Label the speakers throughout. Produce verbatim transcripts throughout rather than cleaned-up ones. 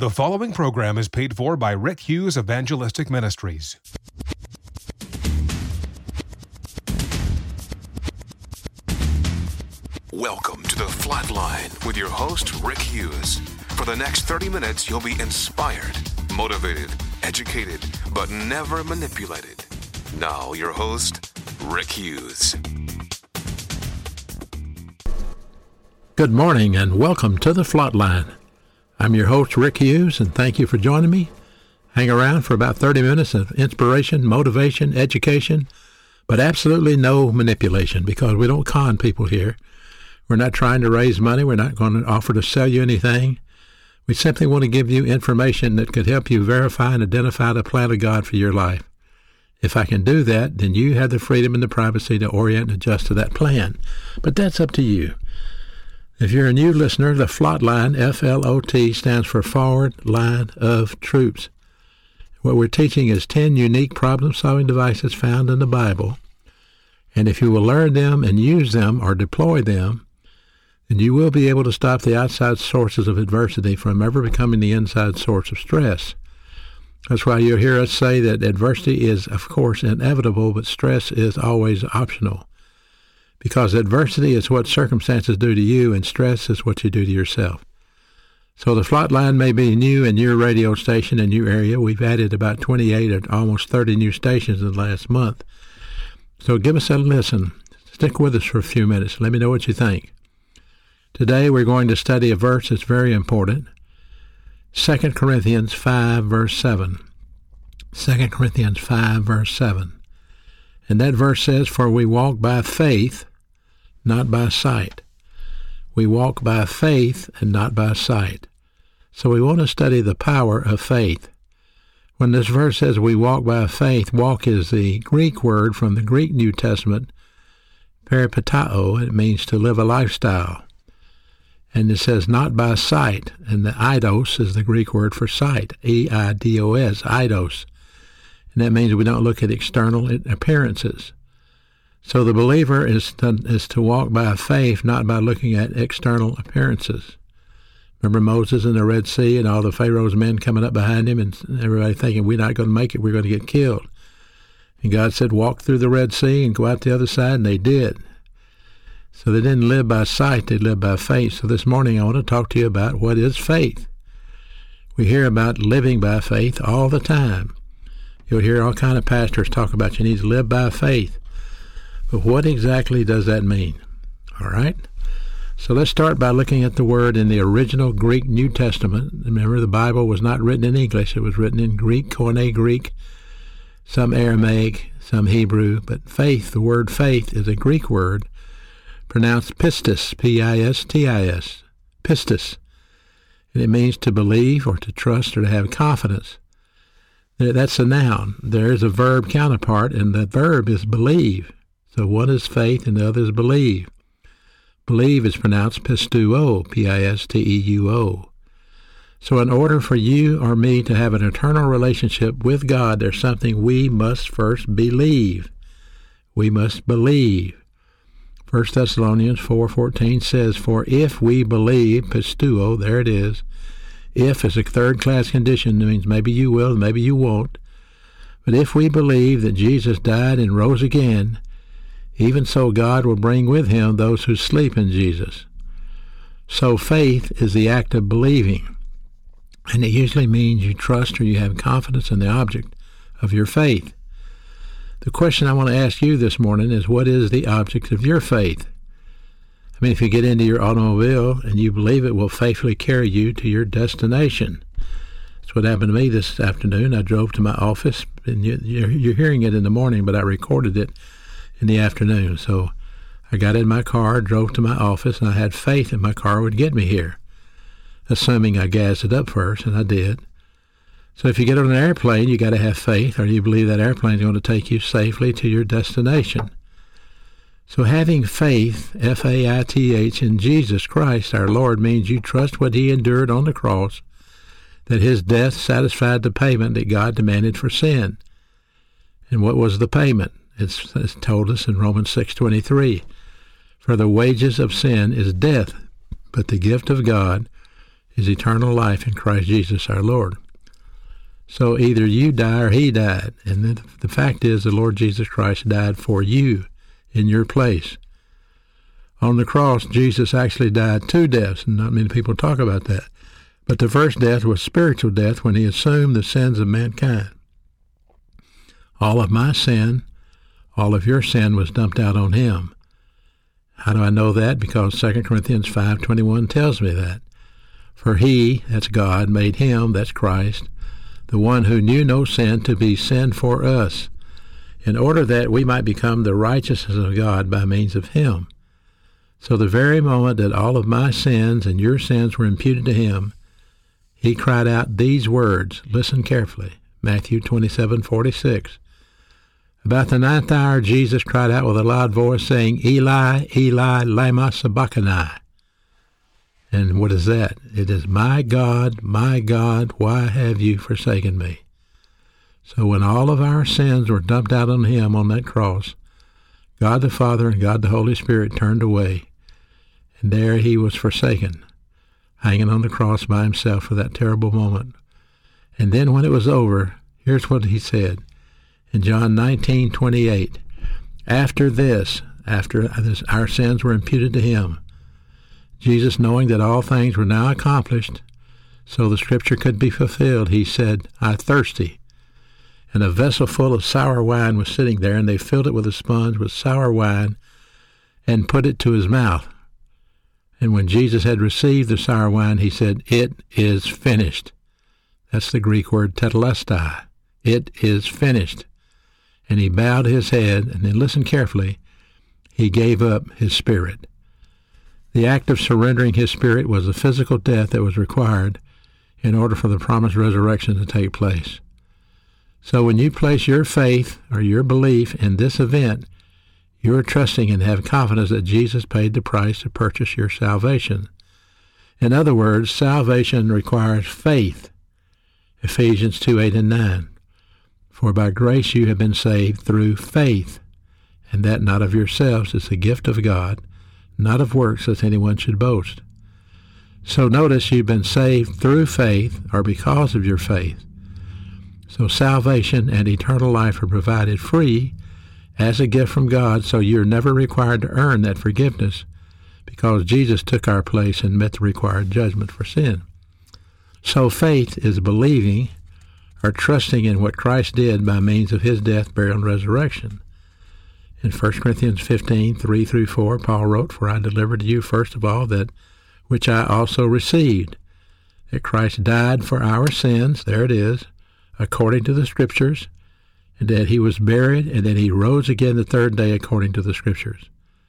Speaker 1: The following program is paid for by Rick Hughes Evangelistic Ministries. Welcome to The Flatline with your host, Rick Hughes. For the next thirty minutes, you'll be inspired, motivated, educated, but never manipulated. Now, your host, Rick Hughes.
Speaker 2: Good morning and welcome to The Flatline. I'm your host, Rick Hughes, and thank you for joining me. Hang around for about thirty minutes of inspiration, motivation, education, but absolutely no manipulation because we don't con people here. We're not trying to raise money. We're not going to offer to sell you anything. We simply want to give you information that could help you verify and identify the plan of God for your life. If I can do that, then you have the freedom and the privacy to orient and adjust to that plan. But that's up to you. If you're a new listener, the Flatline, F L O T, stands for Forward Line of Troops. What we're teaching is ten unique problem-solving devices found in the Bible. And if you will learn them and use them or deploy them, then you will be able to stop the outside sources of adversity from ever becoming the inside source of stress. That's why you'll hear us say that adversity is, of course, inevitable, but stress is always optional. Because adversity is what circumstances do to you, and stress is what you do to yourself. So the Flatline may be new in your radio station in your area. We've added about twenty-eight or almost thirty new stations in the last month. So give us a listen. Stick with us for a few minutes. Let me know what you think. Today we're going to study a verse that's very important. Second Corinthians five, verse seven. Second Corinthians five, verse seven. And that verse says, "For we walk by faith, not by sight." We walk by faith and not by sight. So we want to study the power of faith. When this verse says we walk by faith, walk is the Greek word from the Greek New Testament, peripatao. It means to live a lifestyle. And it says not by sight, and the eidos is the Greek word for sight, E I D O S, eidos. And that means we don't look at external appearances. So the believer is to, is to walk by faith, not by looking at external appearances. Remember Moses in the Red Sea and all the Pharaoh's men coming up behind him and everybody thinking, we're not going to make it, we're going to get killed. And God said, walk through the Red Sea and go out the other side, and they did. So they didn't live by sight, they lived by faith. So this morning I want to talk to you about what is faith. We hear about living by faith all the time. You'll hear all kind of pastors talk about you need to live by faith. But what exactly does that mean? All right? So let's start by looking at the word in the original Greek New Testament. Remember, the Bible was not written in English. It was written in Greek, Koine Greek, some Aramaic, some Hebrew. But faith, the word faith, is a Greek word pronounced pistis, P I S T I S, pistis. And it means to believe or to trust or to have confidence. That's a noun. There is a verb counterpart, and the verb is believe. So one is faith and the other is believe. Believe is pronounced pisteuo, P I S T E U O. So in order for you or me to have an eternal relationship with God, there's something we must first believe. We must believe. First Thessalonians four fourteen says, "For if we believe," pisteuo, there it is. If is a third-class condition. It means maybe you will, maybe you won't. But if we believe that Jesus died and rose again, even so God will bring with him those who sleep in Jesus. So faith is the act of believing. And it usually means you trust or you have confidence in the object of your faith. The question I want to ask you this morning is, what is the object of your faith? I mean, if you get into your automobile and you believe it will faithfully carry you to your destination. That's what happened to me this afternoon. I drove to my office, and you, you're, you're hearing it in the morning, but I recorded it in the afternoon. So I got in my car, drove to my office, and I had faith that my car would get me here, assuming I gassed it up first, and I did. So if you get on an airplane, you got to have faith, or you believe that airplane is going to take you safely to your destination. So having faith, F A I T H, in Jesus Christ, our Lord, means you trust what he endured on the cross, that his death satisfied the payment that God demanded for sin. And what was the payment? It's, it's told us in Romans six twenty-three, "For the wages of sin is death, but the gift of God is eternal life in Christ Jesus our Lord. So either you die or he died. And the, the fact is the Lord Jesus Christ died for you in your place. On the cross, Jesus actually died two deaths, and not many people talk about that. But the first death was spiritual death when he assumed the sins of mankind. All of my sin, all of your sin was dumped out on him. How do I know that? Because Second Corinthians five twenty-one tells me that. For he, that's God, made him, that's Christ, the one who knew no sin, to be sin for us, in order that we might become the righteousness of God by means of him. So the very moment that all of my sins and your sins were imputed to him, he cried out these words. Listen carefully. Matthew twenty-seven forty-six. About the ninth hour, Jesus cried out with a loud voice, saying, Eli, Eli, lama sabachthani. And what is that? It is, my God, my God, why have you forsaken me? So when all of our sins were dumped out on him on that cross, God the Father and God the Holy Spirit turned away, and there he was forsaken, hanging on the cross by himself for that terrible moment. And then when it was over, here's what he said in John nineteen twenty-eight. After this, after this, our sins were imputed to him, Jesus, knowing that all things were now accomplished, so the scripture could be fulfilled, he said, I thirsty. And a vessel full of sour wine was sitting there, and they filled it with a sponge with sour wine and put it to his mouth. And when Jesus had received the sour wine, he said, it is finished. That's the Greek word tetelestai. It is finished. And he bowed his head, and then listen carefully, he gave up his spirit. The act of surrendering his spirit was the physical death that was required in order for the promised resurrection to take place. So when you place your faith or your belief in this event, you are trusting and have confidence that Jesus paid the price to purchase your salvation. In other words, salvation requires faith. Ephesians two, eight, and nine. For by grace you have been saved through faith, and that not of yourselves, is the gift of God, not of works, lest anyone should boast. So notice you've been saved through faith, or because of your faith. So salvation and eternal life are provided free as a gift from God, so you're never required to earn that forgiveness, because Jesus took our place and met the required judgment for sin. So faith is believing or trusting in what Christ did by means of his death, burial, and resurrection. In First Corinthians fifteen, three through four, Paul wrote, For I delivered to you first of all that which I also received, that Christ died for our sins, there it is, according to the Scriptures, and that he was buried, and that he rose again the third day according to the Scriptures.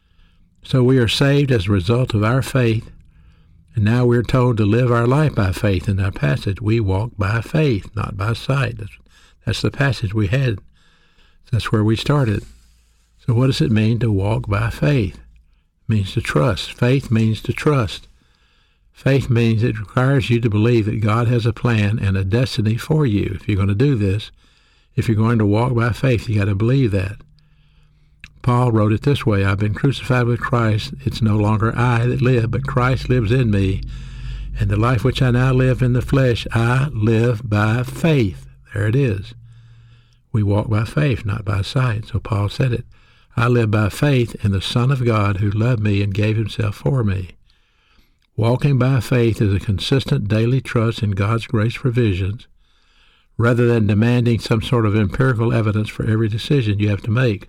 Speaker 2: So we are saved as a result of our faith, and now we're told to live our life by faith. In that passage, we walk by faith, not by sight. That's, that's the passage we had. That's where we started. So what does it mean to walk by faith? It means to trust. Faith means to trust. Faith means it requires you to believe that God has a plan and a destiny for you. If you're going to do this, if you're going to walk by faith, you got to believe that. Paul wrote it this way, I've been crucified with Christ. It's no longer I that live, but Christ lives in me. And the life which I now live in the flesh, I live by faith. There it is. We walk by faith, not by sight. So Paul said it. I live by faith in the Son of God who loved me and gave himself for me. Walking by faith is a consistent daily trust in God's grace provisions, rather than demanding some sort of empirical evidence for every decision you have to make.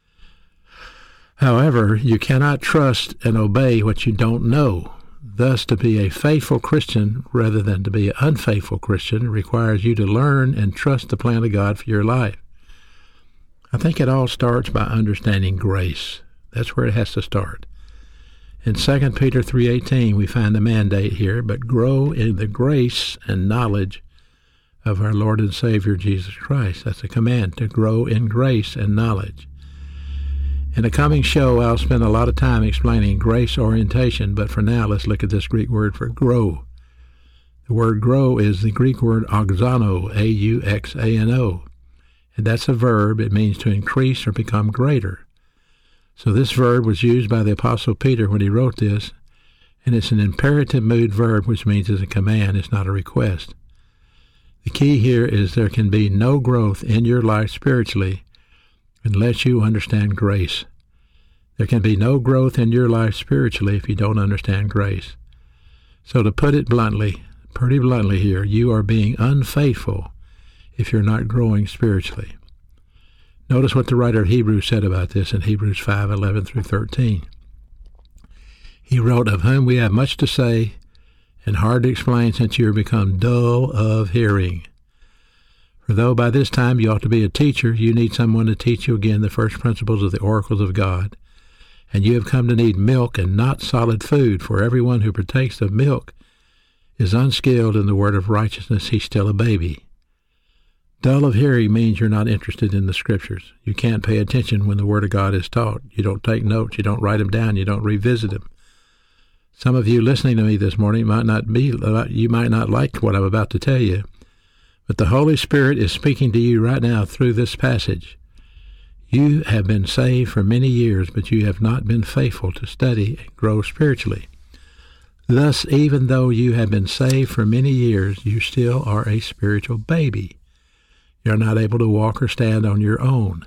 Speaker 2: However, you cannot trust and obey what you don't know. Thus, to be a faithful Christian rather than to be an unfaithful Christian requires you to learn and trust the plan of God for your life. I think it all starts by understanding grace. That's where it has to start. In Second Peter three eighteen, we find a mandate here, but grow in the grace and knowledge of our Lord and Savior Jesus Christ. That's a command, to grow in grace and knowledge. In a coming show, I'll spend a lot of time explaining grace orientation, but for now, let's look at this Greek word for grow. The word grow is the Greek word auxano, A U X A N O, and that's a verb. It means to increase or become greater. So this verb was used by the Apostle Peter when he wrote this, And it's an imperative mood verb, which means it's a command, it's not a request. The key here is there can be no growth in your life spiritually unless you understand grace. There can be no growth in your life spiritually if you don't understand grace. So to put it bluntly, pretty bluntly here, you are being unfaithful if you're not growing spiritually. Notice what the writer of Hebrews said about this in Hebrews five, eleven through thirteen. He wrote, "Of whom we have much to say and hard to explain, since you are become dull of hearing. For though by this time you ought to be a teacher, you need someone to teach you again the first principles of the oracles of God. And you have come to need milk and not solid food, for everyone who partakes of milk is unskilled in the word of righteousness. He's still a baby." Dull of hearing means you're not interested in the Scriptures. You can't pay attention when the Word of God is taught. You don't take notes. You don't write them down. You don't revisit them. Some of you listening to me this morning might not be, you might not like what I'm about to tell you, but the Holy Spirit is speaking to you right now through this passage. You have been saved for many years, but you have not been faithful to study and grow spiritually. Thus, even though you have been saved for many years, you still are a spiritual baby. You're not able to walk or stand on your own.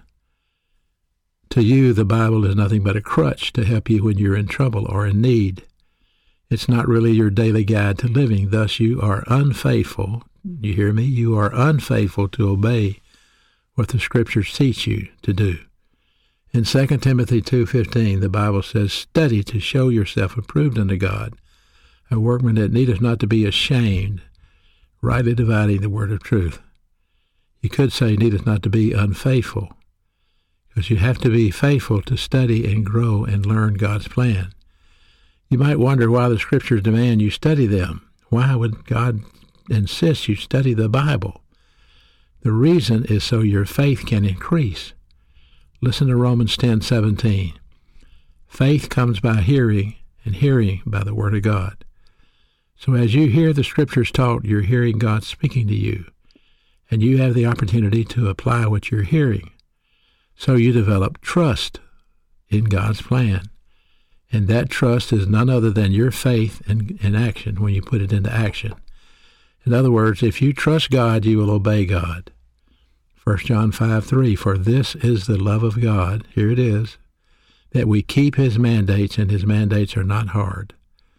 Speaker 2: To you, the Bible is nothing but a crutch to help you when you're in trouble or in need. It's not really your daily guide to living. Thus, you are unfaithful. You hear me? You are unfaithful to obey what the Scriptures teach you to do. In Second Timothy two fifteen, the Bible says, "Study to show yourself approved unto God, a workman that needeth not to be ashamed, rightly dividing the word of truth." You could say needeth not to be unfaithful, because you have to be faithful to study and grow and learn God's plan. You might wonder why the Scriptures demand you study them. Why would God insist you study the Bible? The reason is so your faith can increase. Listen to Romans ten seventeen. Faith comes by hearing, and hearing by the Word of God. So as you hear the Scriptures taught, you're hearing God speaking to you, and you have the opportunity to apply what you're hearing. So you develop trust in God's plan, and that trust is none other than your faith in, in action when you put it into action. In other words, if you trust God, you will obey God. First John five three, "For this is the love of God," here it is, "that we keep His mandates, and His mandates are not hard."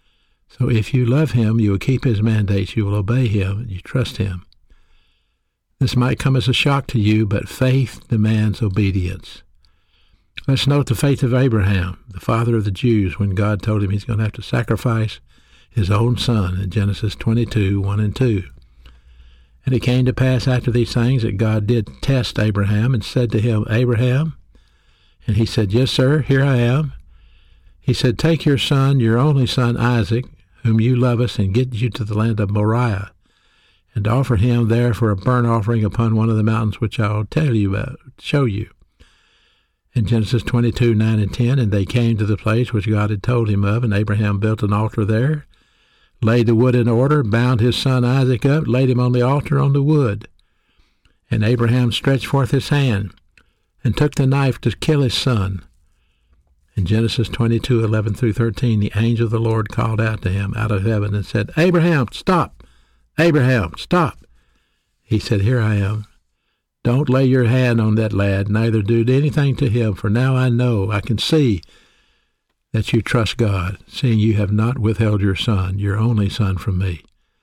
Speaker 2: So if you love Him, you will keep His mandates, you will obey Him, and you trust Him. This might come as a shock to you, but faith demands obedience. Let's note the faith of Abraham, the father of the Jews, when God told him he's going to have to sacrifice his own son in Genesis twenty-two, one and two. "And it came to pass after these things that God did test Abraham and said to him, Abraham? And he said, Yes, sir, here I am. He said, Take your son, your only son Isaac, whom you lovest, and get you to the land of Moriah, and offer him there for a burnt offering upon one of the mountains which I will tell you about, show you." In Genesis twenty-two, nine and ten, "And they came to the place which God had told him of, and Abraham built an altar there, laid the wood in order, bound his son Isaac up, laid him on the altar on the wood. And Abraham stretched forth his hand, and took the knife to kill his son. In Genesis twenty-two, eleven through thirteen, the angel of the Lord called out to him out of heaven and said, Abraham, stop! Abraham, stop! He said, Here I am. Don't lay your hand on that lad, neither do anything to him, for now I know, I can see that you trust God, seeing you have not withheld your son, your only son, from me.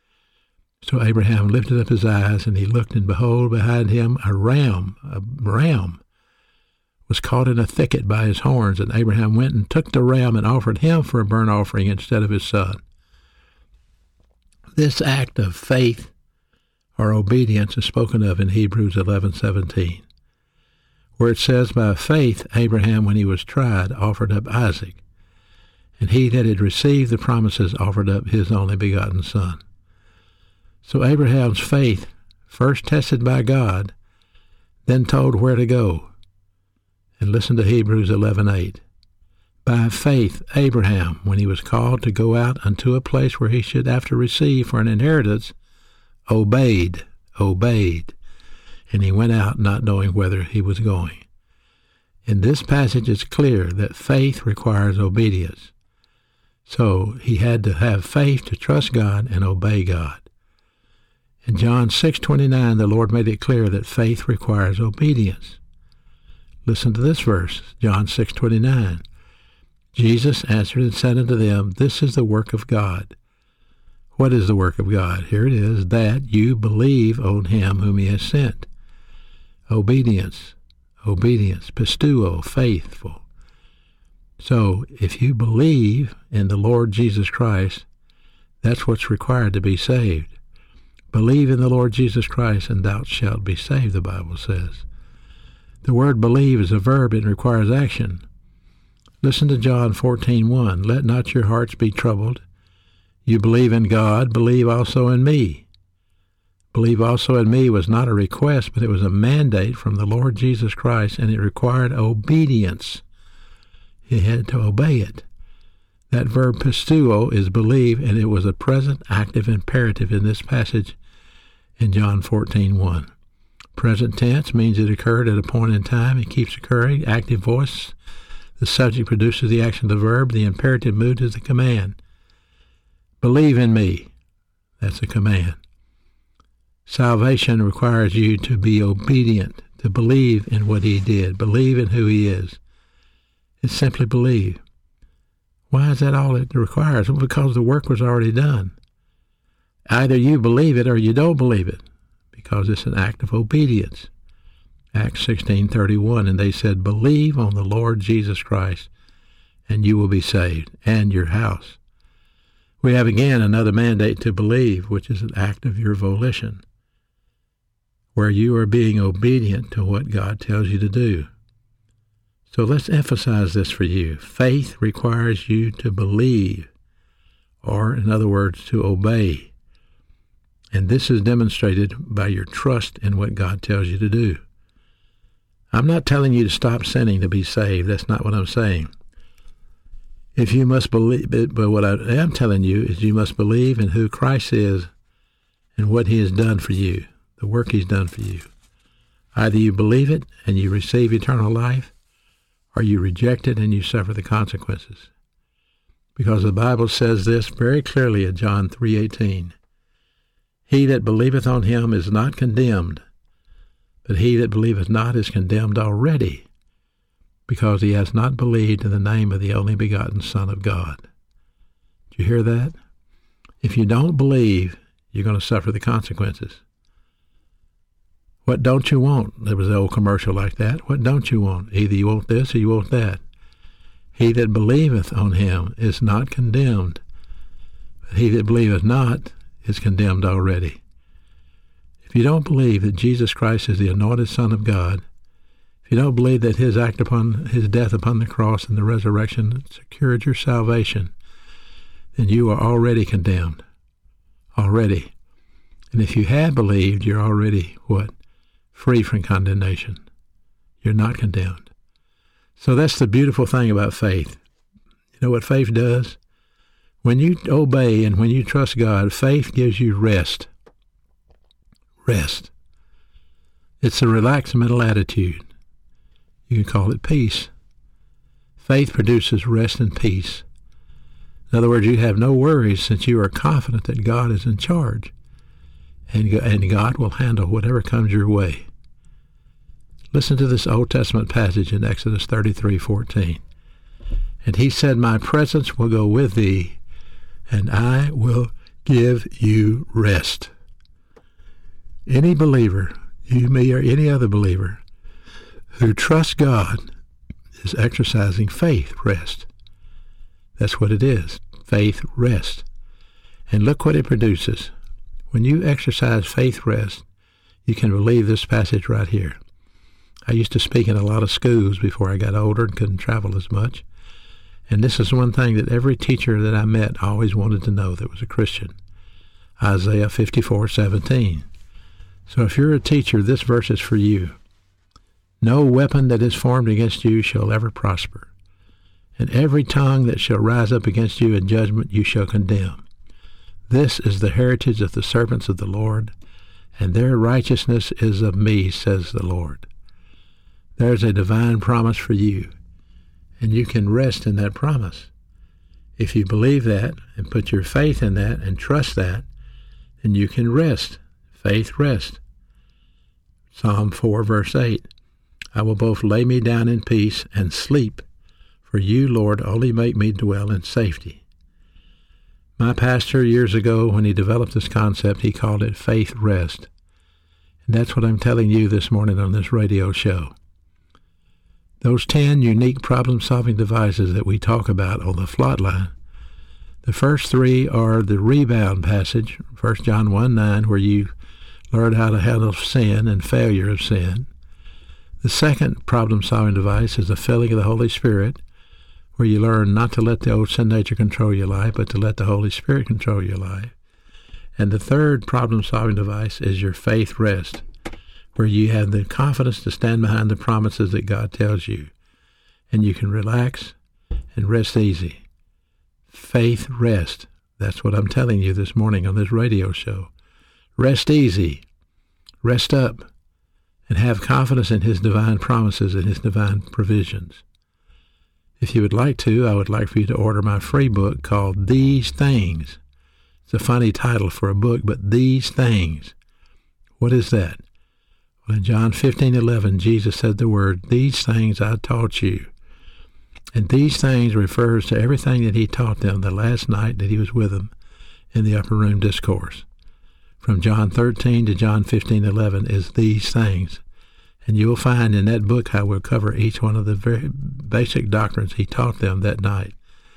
Speaker 2: So Abraham lifted up his eyes, and he looked, and behold, behind him a ram, a ram, was caught in a thicket by his horns. And Abraham went and took the ram and offered him for a burnt offering instead of his son. This act of faith or obedience is spoken of in Hebrews eleven seventeen, where it says, By faith Abraham, when he was tried, offered up Isaac, and he that had received the promises offered up his only begotten son. So Abraham's faith, first tested by God, then told where to go. And listen to Hebrews eleven eight. By faith Abraham, when he was called to go out unto a place where he should after receive for an inheritance, obeyed, obeyed, and he went out not knowing whither he was going. In this passage it's clear that faith requires obedience. So he had to have faith to trust God and obey God. In John six twenty-nine, the Lord made it clear that faith requires obedience. Listen to this verse, John six twenty-nine. Jesus answered and said unto them, This is the work of God. What is the work of God? Here it is, that you believe on him whom he has sent. Obedience, obedience, pisteuo, faithful. So if you believe in the Lord Jesus Christ, that's what's required to be saved. Believe in the Lord Jesus Christ, and thou shalt be saved, the Bible says. The word believe is a verb. It requires action. Listen to John fourteen one. Let not your hearts be troubled. You believe in God, believe also in me. Believe also in me was not a request, but it was a mandate from the Lord Jesus Christ, and it required obedience. He had to obey it. That verb pisteuo is believe, and it was a present active imperative in this passage in John fourteen one. Present tense means it occurred at a point in time. It keeps occurring. Active voice. The subject produces the action of the verb. The imperative mood is the command. Believe in me. That's a command. Salvation requires you to be obedient, to believe in what he did, believe in who he is. It's simply believe. Why is that all it requires? Well, because the work was already done. Either you believe it or you don't believe it, because it's an act of obedience. Acts sixteen thirty-one, and they said, Believe on the Lord Jesus Christ, and you will be saved, and your house. We have again another mandate to believe, which is an act of your volition, where you are being obedient to what God tells you to do. So let's emphasize this for you. Faith requires you to believe, or in other words, to obey. And this is demonstrated by your trust in what God tells you to do. I'm not telling you to stop sinning to be saved. That's not what I'm saying. If you must believe, but what I am telling you is you must believe in who Christ is and what he has done for you, the work he's done for you. Either you believe it and you receive eternal life, or you reject it and you suffer the consequences. Because the Bible says this very clearly in John three eighteen. He that believeth on him is not condemned, but he that believeth not is condemned already, because he has not believed in the name of the only begotten Son of God. Did you hear that? If you don't believe, you're going to suffer the consequences. What don't you want? There was an old commercial like that. What don't you want? Either you want this or you want that. He that believeth on him is not condemned, but he that believeth not is condemned already. If you don't believe that Jesus Christ is the anointed Son of God, if you don't believe that his act upon his death upon the cross and the resurrection secured your salvation, then you are already condemned. Already. And if you have believed, you're already, what? Free from condemnation. You're not condemned. So that's the beautiful thing about faith. You know what faith does? When you obey and when you trust God, faith gives you rest. Rest. It's a relaxed mental attitude. You can call it peace. Faith produces rest and peace. In other words, you have no worries since you are confident that God is in charge, and and God will handle whatever comes your way. Listen to this Old Testament passage in Exodus thirty-three fourteen. And he said, My presence will go with thee, and I will give you rest. Any believer, you, me, or any other believer, who trusts God is exercising faith rest. That's what it is, faith rest. And look what it produces. When you exercise faith rest, you can believe this passage right here. I used to speak in a lot of schools before I got older and couldn't travel as much. And this is one thing that every teacher that I met always wanted to know that was a Christian. Isaiah fifty-four seventeen. So if you're a teacher, this verse is for you. No weapon that is formed against you shall ever prosper, and every tongue that shall rise up against you in judgment you shall condemn. This is the heritage of the servants of the Lord, and their righteousness is of me, says the Lord. There's a divine promise for you, and you can rest in that promise. If you believe that and put your faith in that and trust that, then you can rest. Faith rest. Psalm four, verse eight. I will both lay me down in peace and sleep, for you, Lord, only make me dwell in safety. My pastor, years ago, when he developed this concept, he called it faith rest. And that's what I'm telling you this morning on this radio show. Those ten unique problem-solving devices that we talk about on the Flatline, the first three are the rebound passage, First John one nine, where you learn how to handle sin and failure of sin. The second problem-solving device is the filling of the Holy Spirit, where you learn not to let the old sin nature control your life, but to let the Holy Spirit control your life. And the third problem-solving device is your faith rest, where you have the confidence to stand behind the promises that God tells you, and you can relax and rest easy. Faith rest. That's what I'm telling you this morning on this radio show. Rest easy. Rest up. And have confidence in his divine promises and his divine provisions. If you would like to, I would like for you to order my free book called These Things. It's a funny title for a book, but These Things. What is that? Well, in John fifteen eleven, Jesus said the word, these things I taught you. And these things refers to everything that he taught them the last night that he was with them in the upper room discourse. From John thirteen to John fifteen eleven is these things. And you will find in that book how we'll cover each one of the very basic doctrines he taught them that night.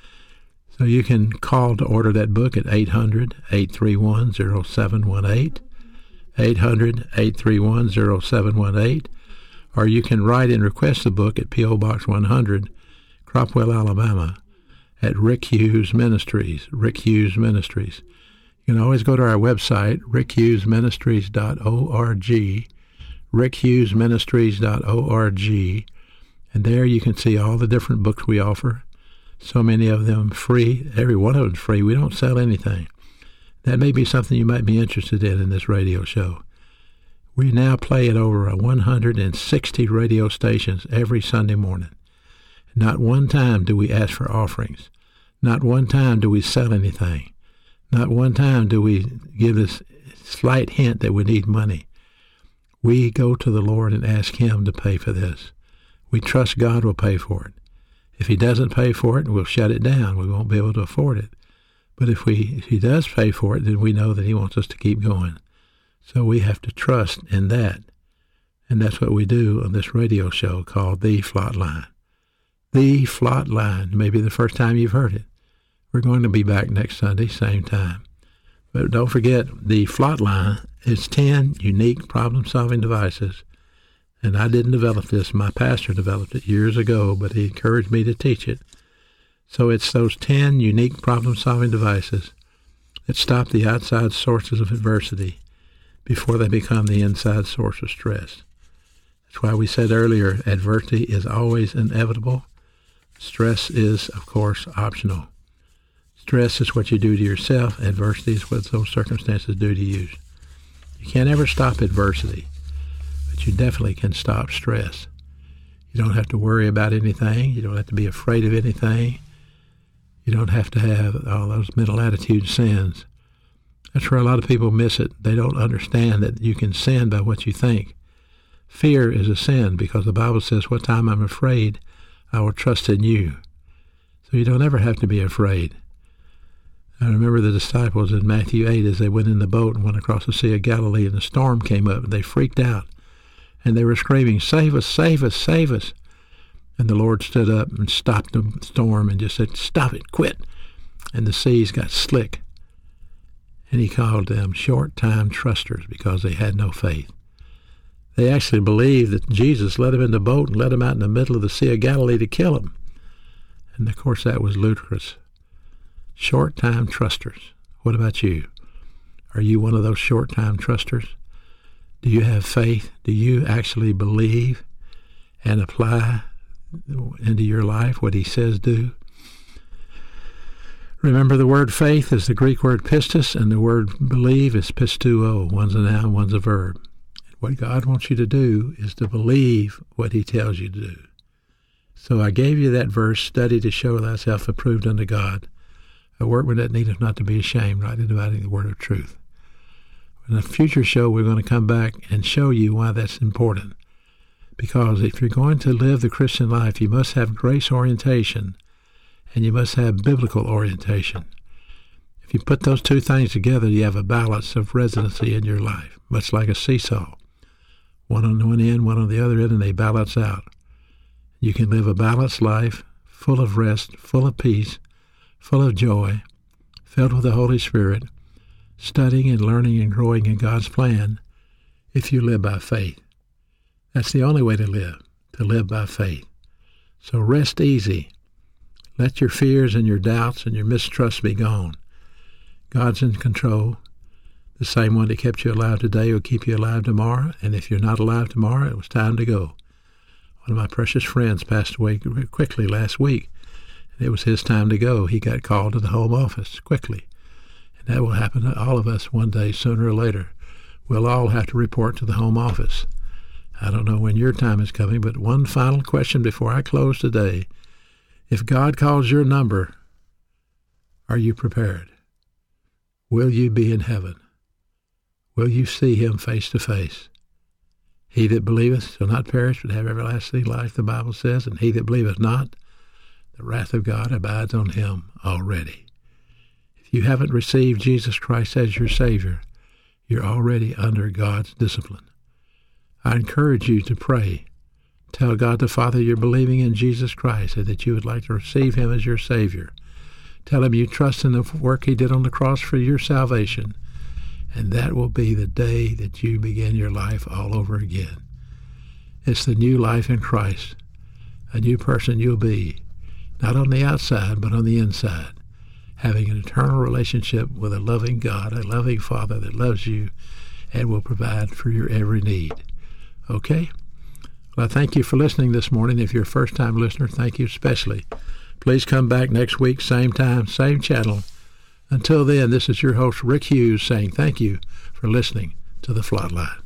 Speaker 2: So you can call to order that book at eight hundred, eight three one, oh seven one eight, eight hundred, eight three one, oh seven one eight, or you can write and request the book at P O Box one hundred, Cropwell, Alabama, at Rick Hughes Ministries, Rick Hughes Ministries. You can always go to our website, rick hughes ministries dot org, rick hughes ministries dot org, and there you can see all the different books we offer, so many of them free. Every one of them is free. We don't sell anything. That may be something you might be interested in in this radio show. We now play at over one hundred sixty radio stations every Sunday morning. Not one time do we ask for offerings. Not one time do we sell anything. Not one time do we give this slight hint that we need money. We go to the Lord and ask him to pay for this. We trust God will pay for it. If he doesn't pay for it, we'll shut it down. We won't be able to afford it. But if we if he does pay for it, then we know that he wants us to keep going. So we have to trust in that. And that's what we do on this radio show called The Flatline. The Flatline. Maybe the first time you've heard it. We're going to be back next Sunday, same time. But don't forget, The Flatline is ten unique problem-solving devices. And I didn't develop this. My pastor developed it years ago, but he encouraged me to teach it. So it's those ten unique problem-solving devices that stop the outside sources of adversity before they become the inside source of stress. That's why we said earlier, adversity is always inevitable. Stress is, of course, optional. Stress is what you do to yourself. Adversity is what those circumstances do to you. You can't ever stop adversity, but you definitely can stop stress. You don't have to worry about anything. You don't have to be afraid of anything. You don't have to have all those mental attitude sins. That's where a lot of people miss it. They don't understand that you can sin by what you think. Fear is a sin because the Bible says, what time I'm afraid, I will trust in you. So you don't ever have to be afraid. I remember the disciples in Matthew eight as they went in the boat and went across the Sea of Galilee, and the storm came up, and they freaked out. And they were screaming, save us, save us, save us. And the Lord stood up and stopped the storm and just said, stop it, quit. And the seas got slick. And he called them short-time trusters because they had no faith. They actually believed that Jesus let them in the boat and let them out in the middle of the Sea of Galilee to kill them. And, of course, that was ludicrous. Short-time trusters. What about you? Are you one of those short-time trusters? Do you have faith? Do you actually believe and apply into your life what he says do? Remember, the word faith is the Greek word pistis, and the word believe is pistuo. One's a noun, one's a verb. What God wants you to do is to believe what he tells you to do. So I gave you that verse, study to show thyself approved unto God, a workman that needeth not to be ashamed, rightly dividing the word of truth. In a future show, we're going to come back and show you why that's important. Because if you're going to live the Christian life, you must have grace orientation and you must have biblical orientation. If you put those two things together, you have a balance of residency in your life, much like a seesaw. One on one end, one on the other end, and they balance out. You can live a balanced life, full of rest, full of peace, full of joy, filled with the Holy Spirit, studying and learning and growing in God's plan, if you live by faith. That's the only way to live, to live by faith. So rest easy. Let your fears and your doubts and your mistrust be gone. God's in control. The same one that kept you alive today will keep you alive tomorrow, and if you're not alive tomorrow, it was time to go. One of my precious friends passed away quickly last week, and it was his time to go. He got called to the home office quickly, and that will happen to all of us one day, sooner or later. We'll all have to report to the home office. I don't know when your time is coming, but one final question before I close today. If God calls your number, are you prepared? Will you be in heaven? Will you see him face to face? He that believeth shall not perish, but have everlasting life, the Bible says, and he that believeth not, the wrath of God abides on him already. If you haven't received Jesus Christ as your Savior, you're already under God's discipline. I encourage you to pray. Tell God the Father you're believing in Jesus Christ and that you would like to receive him as your Savior. Tell him you trust in the work he did on the cross for your salvation, and that will be the day that you begin your life all over again. It's the new life in Christ, a new person you'll be, not on the outside, but on the inside, having an eternal relationship with a loving God, a loving Father that loves you and will provide for your every need. Okay? Well, I thank you for listening this morning. If you're a first-time listener, thank you especially. Please come back next week, same time, same channel. Until then, this is your host, Rick Hughes, saying thank you for listening to The Flatline.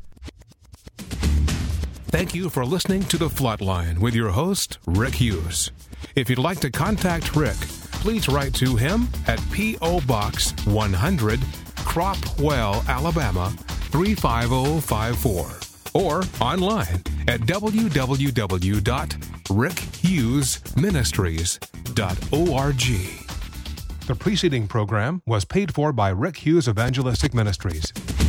Speaker 1: Thank you for listening to The Flatline with your host, Rick Hughes. If you'd like to contact Rick, please write to him at P O. Box one hundred, Cropwell, Alabama, three five zero five four, or online at w w w dot rick hughes ministries dot org. The preceding program was paid for by Rick Hughes Evangelistic Ministries.